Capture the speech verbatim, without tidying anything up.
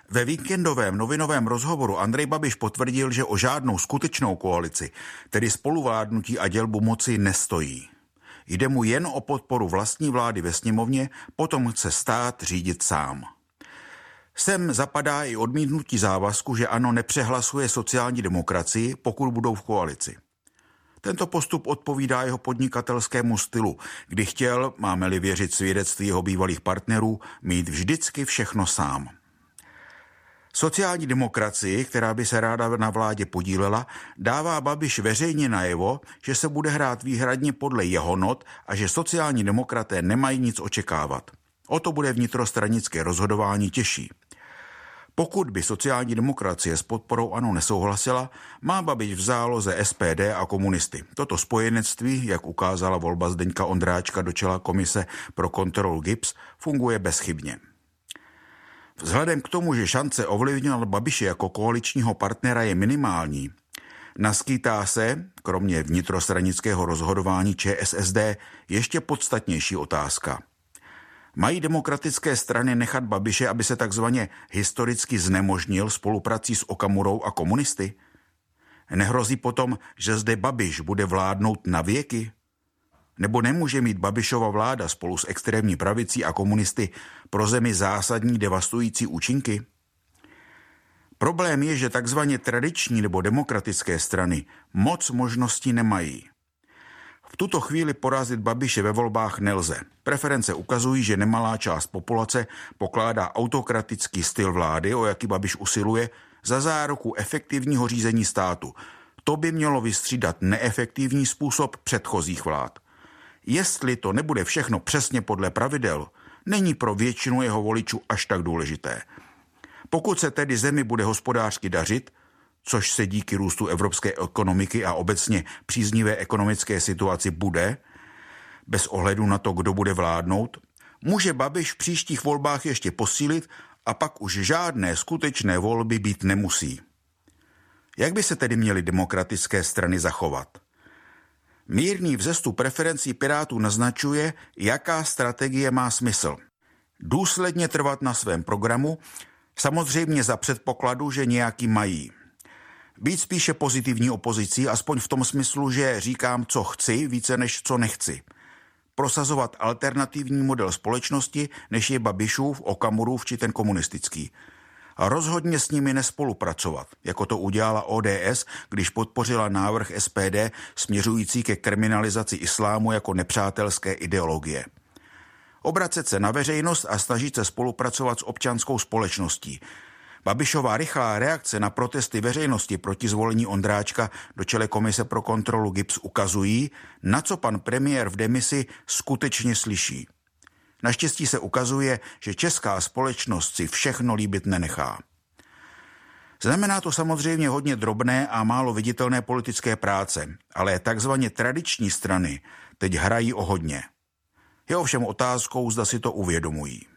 Ve víkendovém novinovém rozhovoru Andrej Babiš potvrdil, že o žádnou skutečnou koalici, tedy spoluvládnutí a dělbu moci, nestojí. Jde mu jen o podporu vlastní vlády ve sněmovně, potom chce stát řídit sám. Sem zapadá i odmítnutí závazku, že ANO nepřehlasuje sociální demokracii, pokud budou v koalici. Tento postup odpovídá jeho podnikatelskému stylu, kdy chtěl, máme-li věřit svědectví jeho bývalých partnerů, mít vždycky všechno sám. Sociální demokracii, která by se ráda na vládě podílela, dává Babiš veřejně najevo, že se bude hrát výhradně podle jeho not a že sociální demokraté nemají nic očekávat. O to bude vnitrostranické rozhodování těžší. Pokud by sociální demokracie s podporou ANO nesouhlasila, má Babiš v záloze S P D a komunisty. Toto spojenectví, jak ukázala volba Zdeňka Ondráčka do čela komise pro kontrolu G I B S, funguje bezchybně. Vzhledem k tomu, že šance ovlivňovat Babiše jako koaličního partnera je minimální, naskýtá se, kromě vnitrostranického rozhodování Č S S D, ještě podstatnější otázka. Mají demokratické strany nechat Babiše, aby se takzvaně historicky znemožnil spoluprací s Okamurou a komunisty? Nehrozí potom, že zde Babiš bude vládnout na věky? Nebo nemůže mít Babišova vláda spolu s extrémní pravicí a komunisty pro zemi zásadní devastující účinky? Problém je, že takzvaně tradiční nebo demokratické strany moc možností nemají. V tuto chvíli porazit Babiše ve volbách nelze. Preference ukazují, že nemalá část populace pokládá autokratický styl vlády, o jaký Babiš usiluje, za záruku efektivního řízení státu. To by mělo vystřídat neefektivní způsob předchozích vlád. Jestli to nebude všechno přesně podle pravidel, není pro většinu jeho voličů až tak důležité. Pokud se tedy zemi bude hospodářsky dařit, což se díky růstu evropské ekonomiky a obecně příznivé ekonomické situaci bude, bez ohledu na to, kdo bude vládnout, může Babiš v příštích volbách ještě posílit a pak už žádné skutečné volby být nemusí. Jak by se tedy měly demokratické strany zachovat? Mírný vzestup preferencí Pirátů naznačuje, jaká strategie má smysl. Důsledně trvat na svém programu, samozřejmě za předpokladu, že nějaký mají. Být spíše pozitivní opozicí, aspoň v tom smyslu, že říkám, co chci, více než co nechci. Prosazovat alternativní model společnosti, než je Babišův, Okamurův či ten komunistický. A rozhodně s nimi nespolupracovat, jako to udělala O D S, když podpořila návrh S P D směřující ke kriminalizaci islámu jako nepřátelské ideologie. Obracet se na veřejnost a snažit se spolupracovat s občanskou společností. Babišová rychlá reakce na protesty veřejnosti proti zvolení Ondráčka do čele komise pro kontrolu G I B S ukazují, na co pan premiér v demisi skutečně slyší. Naštěstí se ukazuje, že česká společnost si všechno líbit nenechá. Znamená to samozřejmě hodně drobné a málo viditelné politické práce, ale takzvaně tradiční strany teď hrají o hodně. Je ovšem otázkou, zda si to uvědomují.